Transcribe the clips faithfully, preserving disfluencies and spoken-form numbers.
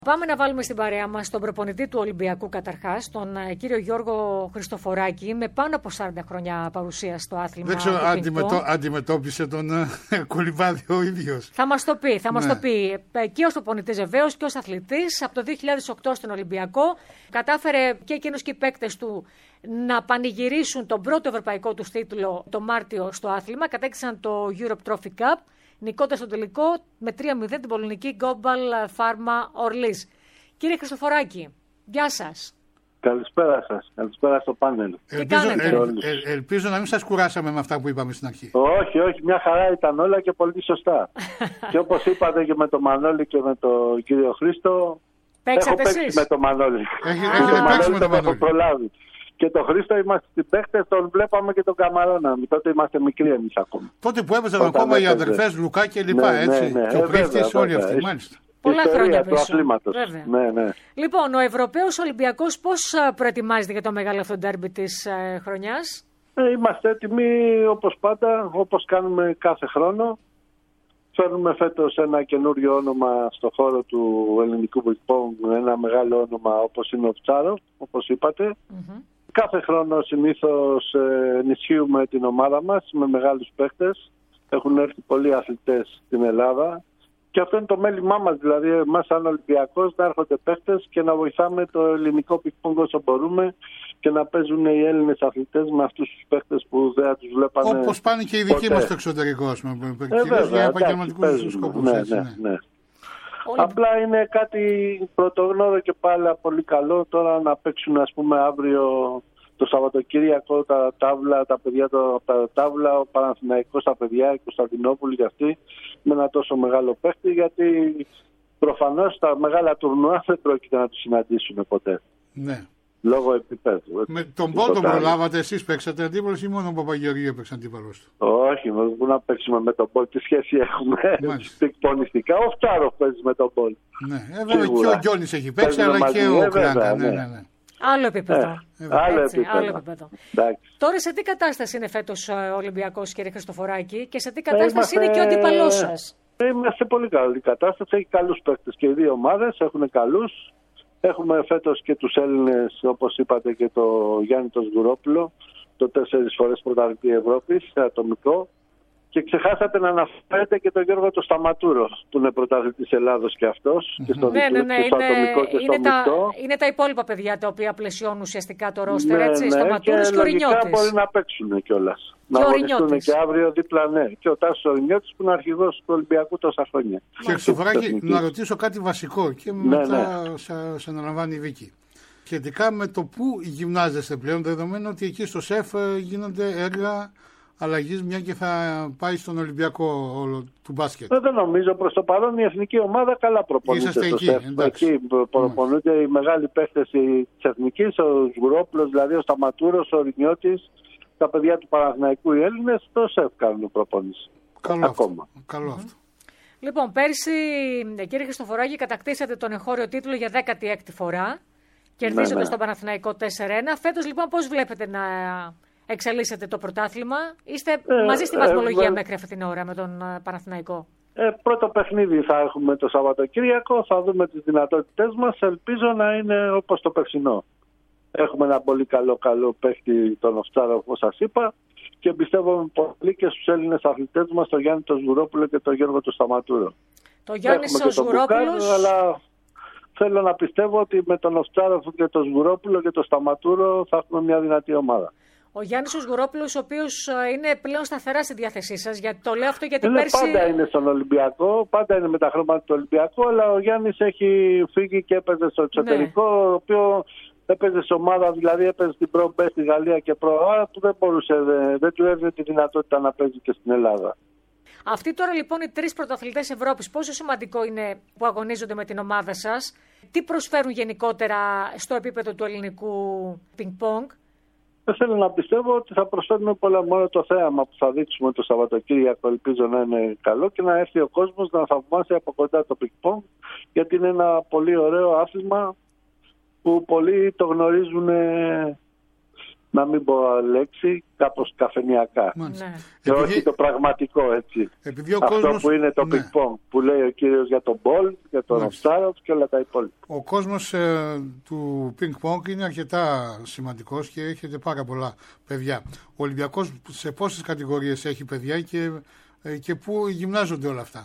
Πάμε να βάλουμε στην παρέα μας τον προπονητή του Ολυμπιακού καταρχάς, τον κύριο Γιώργο Χριστοφοράκη, με πάνω από σαράντα χρόνια παρουσία στο άθλημα. Δεν ξέρω, αντιμετώ, αντιμετώπισε τον Κολυμπάδη ο ίδιος. Θα μας το πει, θα μας ναι. το πει. Και ως προπονητής βεβαίως και ως αθλητής. Από το δύο χιλιάδες οκτώ στον Ολυμπιακό κατάφερε και εκείνος και οι παίκτες του να πανηγυρίσουν τον πρώτο ευρωπαϊκό του τίτλο το Μάρτιο στο άθλημα. Κατέκτησαν το Europe Trophy Cup, νικώντας στο τελικό με τρία μηδέν την πολωνική Global Pharma Orlis. Κύριε Χριστοφοράκη, γεια σας. Καλησπέρα σας. Καλησπέρα στο πάνελ. Ελπίζω, ελ, ελ, ελπίζω να μην σας κουράσαμε με αυτά που είπαμε στην αρχή. Όχι, όχι. Μια χαρά ήταν όλα και πολύ σωστά. Και όπως είπατε και με τον Μανώλη και με τον κύριο Χρήστο, παίξατε έχω εσείς. παίξει με τον Μανώλη. Έχετε παίξει με τον Μανώλη. Προλάβει. Και τον Χρήστο είμαστε στην παίχτες, τον βλέπαμε και τον Καμαρώναμε. Τότε είμαστε μικροί εμείς ακόμα. Τότε που έπαιζαν ακόμα οι αδερφές Λουκά και λοιπά, ναι, έτσι. Ναι, ναι, και ο Χρήστης όλοι αυτοί, μάλιστα. Πολλά χρόνια πίσω. Ναι, ναι. Λοιπόν, ο Ευρωπαίος Ολυμπιακός πώς προετοιμάζεται για το μεγάλο αυτό ντέρμπι της ε, χρονιάς? Ε, είμαστε έτοιμοι όπως πάντα, όπως κάνουμε κάθε χρόνο. Φέρνουμε φέτος ένα καινούριο όνομα στο χώρο του ελληνικού πινκ-πονγκ, ένα μεγάλο όνομα όπως είναι ο Ψάροφ, όπως είπατε. Mm-hmm. Κάθε χρόνο συνήθως ε, ενισχύουμε την ομάδα μας με μεγάλους παίχτες. Έχουν έρθει πολλοί αθλητές στην Ελλάδα. Και αυτό είναι το μέλημά μας, δηλαδή εμάς σαν Ολυμπιακός να έρχονται παίχτες και να βοηθάμε το ελληνικό πινκ-πονγκ όσο μπορούμε και να παίζουν οι Έλληνες αθλητές με αυτούς τους παίχτες που δεν τους βλέπανε. Όπως πάνε και οι δικοί μας στο εξωτερικό, κυρίως για επαγγελματικούς σκοπούς. Ναι, ναι, ναι. Απλά είναι κάτι πρωτόγνωρο και πάλι πολύ καλό τώρα να παίξουν, ας πούμε, αύριο το Σαββατοκύριακο τα τάβλα, τα παιδιά τα τάβλα, ο Παναθηναϊκός τα παιδιά, η Κωνσταντινούπολη και αυτοί με ένα τόσο μεγάλο παίχτη, γιατί προφανώς τα μεγάλα τουρνουά δεν πρόκειται να τους συναντήσουν ποτέ. Ναι. Λόγω επίπεδου. Με τον Πολ τον προλάβατε εσείς, παίξατε αντίπαλος ή μόνο ο Παπαγεωργίου έπαιξε αντίπαλος του? Όχι, πού να παίξουμε με τον Πολ, τι σχέση έχουμε πονηστικά. Ο Φτάροφ παίζει με τον Πολ. Ναι, βέβαια και ο Γκιόνης έχει παίξει, αλλά και ο Κράντα. Ναι, ναι, ναι. Άλλο επίπεδο. Ε, άλλο, Έτσι, επίπεδο. άλλο επίπεδο. Τώρα σε τι κατάσταση είναι φέτος ο Ολυμπιακός, κύριε Χριστοφοράκη, και σε τι κατάσταση Είμαστε... είναι και ο αντίπαλός σας? Είμαστε σε πολύ καλή κατάσταση. Έχει καλούς παίκτες και οι δύο ομάδες έχουν καλούς. Έχουμε φέτος και τους Έλληνες, όπως είπατε, και το Γιάννη τον Σγουρόπουλο, το τέσσερις φορές πρωταθλητή Ευρώπης σε ατομικό. Και ξεχάσατε να αναφέρετε και τον Γιώργο το Σταματούρο, που είναι πρωταθλητής Ελλάδος και αυτός. Mm-hmm. Και στο, ναι, ναι, ναι, και στο είναι, ατομικό και στο είναι τα, μεικτό. Είναι τα υπόλοιπα παιδιά τα οποία πλαισιώνουν ουσιαστικά το ρόστερ, ναι, έτσι, ναι, Σταματούρος και, και ο Ορινιώτης. μπορεί να παίξουν κιόλας. Να αγωνιστούν και αύριο δίπλα, ναι. Και ο Τάσος Ορινιώτης που είναι αρχηγός του Ολυμπιακού τόσα χρόνια. Και Χριστοφοράκη, να ρωτήσω κάτι βασικό και ναι, μετά ναι. σε αναλαμβάνει η Βίκη. Σχετικά με το που γυμνάζεστε πλέον, δεδομένου ότι εκεί στο ΣΕΦ γίνονται έργα αλλαγής, μια και θα πάει στον Ολυμπιακό όλο του μπάσκετ. Δεν νομίζω, προς το παρόν η εθνική ομάδα καλά προπονείται. Είσαστε στο εκεί, ΣΕΦ. εντάξει. Εκεί προπονούνται οι μεγάλοι παίχτες της εθνικής, ο Σγουρόπουλος, δηλαδή ο Σταματούρος, ο Ορινιώτης, τα παιδιά του Παναθηναϊκού, οι Έλληνες, στο ΣΕΦ κάνουν προπονήσεις. Καλό ακόμα. Αυτό. Καλό αυτό. Λοιπόν, πέρσι, κύριε Χριστοφοράκη, κατακτήσατε τον εγχώριο τίτλο για δέκατη έκτη φορά, κερδίζοντας ναι, ναι. τον Παναθηναϊκό τέσσερα ένα. Φέτος, λοιπόν, πώς βλέπετε να εξελίσσετε το πρωτάθλημα? Είστε ε, μαζί στη βαθμολογία ε, ε, μέχρι αυτή την ώρα με τον Παναθηναϊκό. Ε, πρώτο παιχνίδι θα έχουμε το Σαββατοκύριακο, θα δούμε τις δυνατότητές μας. Ελπίζω να είναι όπως το περσινό. Έχουμε ένα πολύ καλό καλό παίχτη, τον Οφτσάρο, όπως σας είπα, και εμπιστεύομαι πολύ και στους Έλληνες αθλητές μας, τον Γιάννη τον Σγουρόπουλο και τον Γιώργο τον Σταματούρο. Το Γιάννη ο Σγουρόπουλος. Αλλά θέλω να πιστεύω ότι με τον Οφτσάρο και τον Σγουρόπουλο και τον Σταματούρο θα έχουμε μια δυνατή ομάδα. Ο Γιάννης ο Σγουρόπουλος, ο οποίος είναι πλέον σταθερά στη διάθεσή σας. Γιατί το λέω αυτό γιατί είναι, πέρσι... Πάντα είναι στον Ολυμπιακό, πάντα είναι με τα χρώματα του Ολυμπιακού, αλλά ο Γιάννης έχει φύγει και έπαιζε στο εξωτερικό, ναι. ο οποίο έπαιζε σε ομάδα, δηλαδή έπαιζε στην Pro B στη Γαλλία και Pro A, που δεν μπορούσε, δεν, δεν του έδινε τη δυνατότητα να παίζει και στην Ελλάδα. Αυτοί τώρα λοιπόν οι τρεις πρωταθλητές Ευρώπης, πόσο σημαντικό είναι που αγωνίζονται με την ομάδα σας, τι προσφέρουν γενικότερα στο επίπεδο του ελληνικού πινκ-πονγκ? Δεν θέλω να πιστεύω ότι θα προσφέρουμε πολλά, μόνο το θέαμα που θα δείξουμε το Σαββατοκύριακο ελπίζω να είναι καλό και να έρθει ο κόσμος να θαυμάσει από κοντά το πινκ-πονγκ, γιατί είναι ένα πολύ ωραίο άθλημα που πολλοί το γνωρίζουν να μην πω λέξη, κάπως καφενιακά. Ναι. Και Επειδή... όχι το πραγματικό, έτσι. Επειδή ο Αυτό κόσμος... που είναι το ναι. ping-pong, που λέει ο κύριος για τον Μπολ, για τον Οστάροφ και όλα τα υπόλοιπα. Ο κόσμος ε, του ping-pong είναι αρκετά σημαντικός και έχετε πάρα πολλά παιδιά. Ο Ολυμπιακός σε πόσες κατηγορίες έχει παιδιά και, ε, και πού γυμνάζονται όλα αυτά?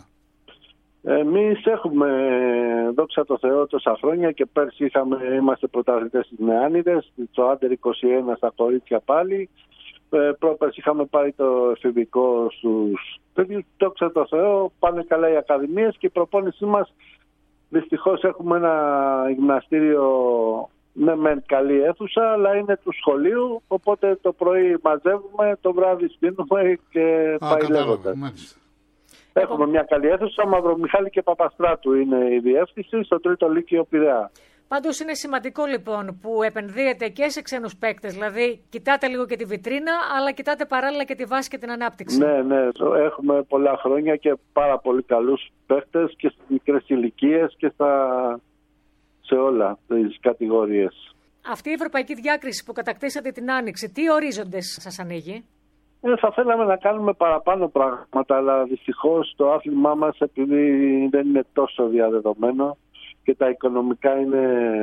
Εμείς έχουμε, δόξα τω Θεώ, τόσα χρόνια και πέρσι είχαμε, είμαστε πρωταθλητές στις Νεάνιδες, στο Άντερ είκοσι ένα στα κορίτσια πάλι. Ε, πρόπερσι είχαμε πάρει το εφηβικό στους τέτοιους. Δόξα τω Θεώ, πάνε καλά οι ακαδημίες και η προπόνησή μας, δυστυχώς έχουμε ένα γυμναστήριο, ναι μεν καλή αίθουσα, αλλά είναι του σχολείου, οπότε το πρωί μαζεύουμε, το βράδυ σπίνουμε και Α, πάει λέγοντας. Έχουμε μια καλή αίθουσα, Μαυρομιχάλη και Παπαστράτου είναι η διεύθυνση, στο τρίτο λύκειο Πειραιά. Πάντως είναι σημαντικό λοιπόν που επενδύετε και σε ξένους παίκτες, δηλαδή κοιτάτε λίγο και τη βιτρίνα, αλλά κοιτάτε παράλληλα και τη βάση και την ανάπτυξη. Ναι, ναι, έχουμε πολλά χρόνια και πάρα πολύ καλούς παίκτες και στις μικρές ηλικίες και στα... σε όλα τις κατηγορίες. Αυτή η ευρωπαϊκή διάκριση που κατακτήσατε την Άνοιξη, τι ορίζοντες σας ανοίγει? Ε, θα θέλαμε να κάνουμε παραπάνω πράγματα, αλλά δυστυχώς το άθλημά μας, επειδή δεν είναι τόσο διαδεδομένο και τα οικονομικά είναι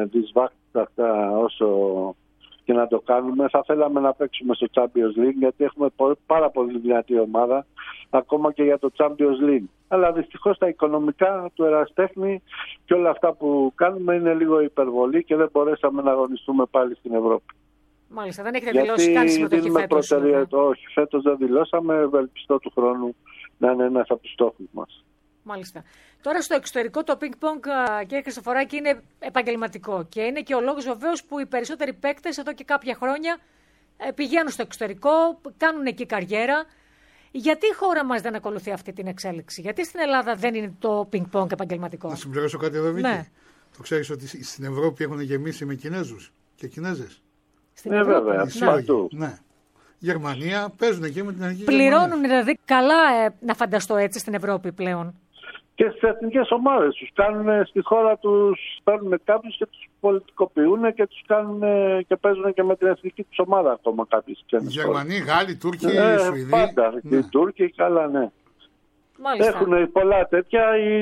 δυσβάσταχτα όσο και να το κάνουμε, θα θέλαμε να παίξουμε στο Champions League, γιατί έχουμε πάρα πολύ δυνατή ομάδα, ακόμα και για το Champions League. Αλλά δυστυχώς τα οικονομικά του ερασιτέχνη και όλα αυτά που κάνουμε είναι λίγο υπερβολή και δεν μπορέσαμε να αγωνιστούμε πάλι στην Ευρώπη. Μάλιστα, δεν έχετε δηλώσει καν συμμετοχή φέτος? Όχι, φέτος δεν δηλώσαμε, ευελπιστώ του χρόνου να είναι ένας από τους στόχους μας. Μάλιστα. Τώρα στο εξωτερικό το ping-pong, κύριε Χριστοφοράκη, είναι επαγγελματικό και είναι και ο λόγος βεβαίως που οι περισσότεροι παίκτες εδώ και κάποια χρόνια πηγαίνουν στο εξωτερικό, κάνουν εκεί καριέρα. Γιατί η χώρα μας δεν ακολουθεί αυτή την εξέλιξη? Γιατί στην Ελλάδα δεν είναι το ping-pong επαγγελματικό? Να συμπληρώσω κάτι εδώ, Βίκη. Ναι. Το ξέρεις ότι στην Ευρώπη έχουν γεμίσει με Κινέζους και Κινέζες? Στην ναι, Ευρώπη. Βέβαια, ναι. ναι. Γερμανία παίζουν και με την αρχή. Πληρώνουν δηλαδή καλά, ε, να φανταστώ έτσι, στην Ευρώπη πλέον. Και στις εθνικές ομάδες τους κάνουν στη χώρα τους, παίρνουν κάποιους και τους πολιτικοποιούν και τους κάνουν και παίζουν και με την εθνική τους ομάδα ακόμα κάποιες ξένες. Γερμανοί, Γάλλοι, Τούρκοι, ε, Σουηδοί. Πάντα, ναι. Οι Τούρκοι, καλά, ναι. Μάλιστα. Έχουν πολλά τέτοια.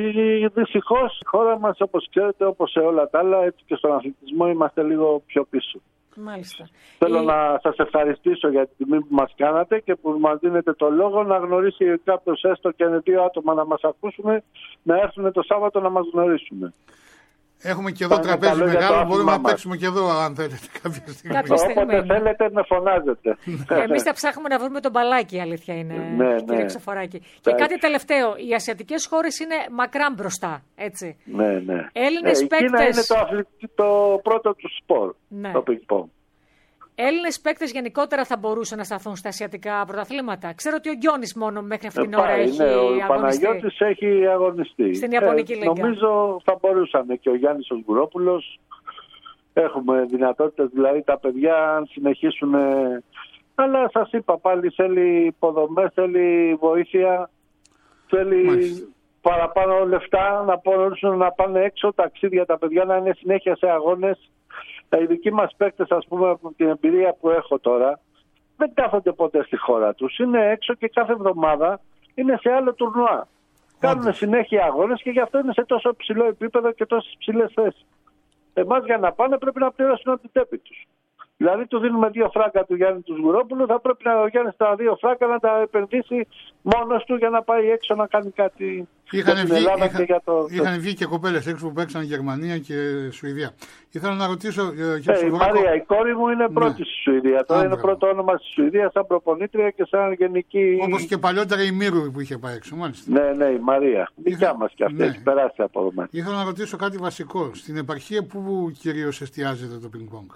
Δυστυχώς η χώρα μας, όπως ξέρετε, όπως σε όλα τα άλλα, έτσι και στον αθλητισμό είμαστε λίγο πιο πίσω. Μάλιστα. Θέλω η... να σας ευχαριστήσω για την τιμή που μας κάνατε και που μας δίνετε το λόγο να γνωρίσει κάποιος, έστω και είναι δύο άτομα να μας ακούσουν, να έρθουν το Σάββατο να μας γνωρίσουν. Έχουμε και εδώ τραπέζι μεγάλο, μπορούμε να παίξουμε και εδώ αν θέλετε κάποια στιγμή. Κάποια στιγμή. Όποτε θέλετε με φωνάζετε. Εμείς θα ψάχνουμε να βρούμε τον μπαλάκι, η αλήθεια είναι, ναι, κύριε ναι. Ξεφοράκη. Και κάτι τελευταίο, οι ασιατικές χώρες είναι μακράν μπροστά, έτσι. Ναι, ναι. Έλληνες ε, παίκτες... Η Κίνα είναι το, το πρώτο του σπορ, ναι. Το ping-pong. Έλληνες παίκτες γενικότερα θα μπορούσαν να σταθούν στα ασιατικά πρωταθλήματα. Ξέρω ότι ο Γκιόνης μόνο μέχρι αυτήν την ε, ώρα πάει, έχει ναι, αγωνιστεί. Ο Παναγιώτης έχει αγωνιστεί. Στην Ιαπωνική ε, Λίγκα. Νομίζω θα μπορούσαν και ο Γιάννης ο Σγουρόπουλος. Έχουμε δυνατότητες, δηλαδή τα παιδιά αν συνεχίσουν. Αλλά σας είπα πάλι, θέλει υποδομές, θέλει βοήθεια, θέλει Μάλιστα. παραπάνω λεφτά να μπορούν να πάνε έξω, ταξίδια τα παιδιά να είναι συνέχεια σε αγώνες. Οι δικοί μας παίκτες, ας πούμε, από την εμπειρία που έχω τώρα, δεν κάθονται ποτέ στη χώρα τους. Είναι έξω και κάθε εβδομάδα είναι σε άλλο τουρνουά. Κάνουν συνέχεια αγώνες και γι' αυτό είναι σε τόσο ψηλό επίπεδο και τόσες ψηλές θέσεις. Εμάς για να πάνε πρέπει να πληρώσουν από την τσέπη τους. Δηλαδή του δίνουμε δύο φράγκα του Γιάννη του Σγουρόπουλου, θα πρέπει να ο Γιάννης τα δύο φράγκα να τα επενδύσει μόνος του για να πάει έξω να κάνει κάτι είχαν για την βγει, Ελλάδα είχα, και για το... Είχαν βγει και κοπέλες έξω που παίξαν Γερμανία και Σουηδία. Ήθελα να ρωτήσω... Ε, η Μαρία, η κόρη μου είναι πρώτη ναι. στη Σουηδία. Τώρα είναι πρώτο όνομα στη Σουηδία σαν προπονήτρια και σαν γενική... Όπως και παλιότερα η Μύρου που είχε πάει έξω, μάλιστα. Ναι, ναι, η Μαρία. Δικιά Είχα... μας και αυτή, ναι. έχει περάσει από εμάς. Ήθελα να ρωτήσω κάτι βασικό. Στην επαρχία πού κυρίως εστιάζεται το πινκ-πονγκ?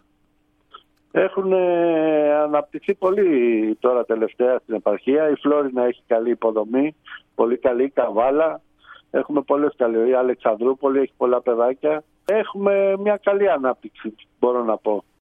Έχουν ε, αναπτυχθεί πολύ τώρα τελευταία στην επαρχία. Η Φλόρινα έχει καλή υποδομή, πολύ καλή, Καβάλα. Έχουμε πολλές καλές. Η Αλεξανδρούπολη έχει πολλά παιδάκια. Έχουμε μια καλή ανάπτυξη, μπορώ να πω.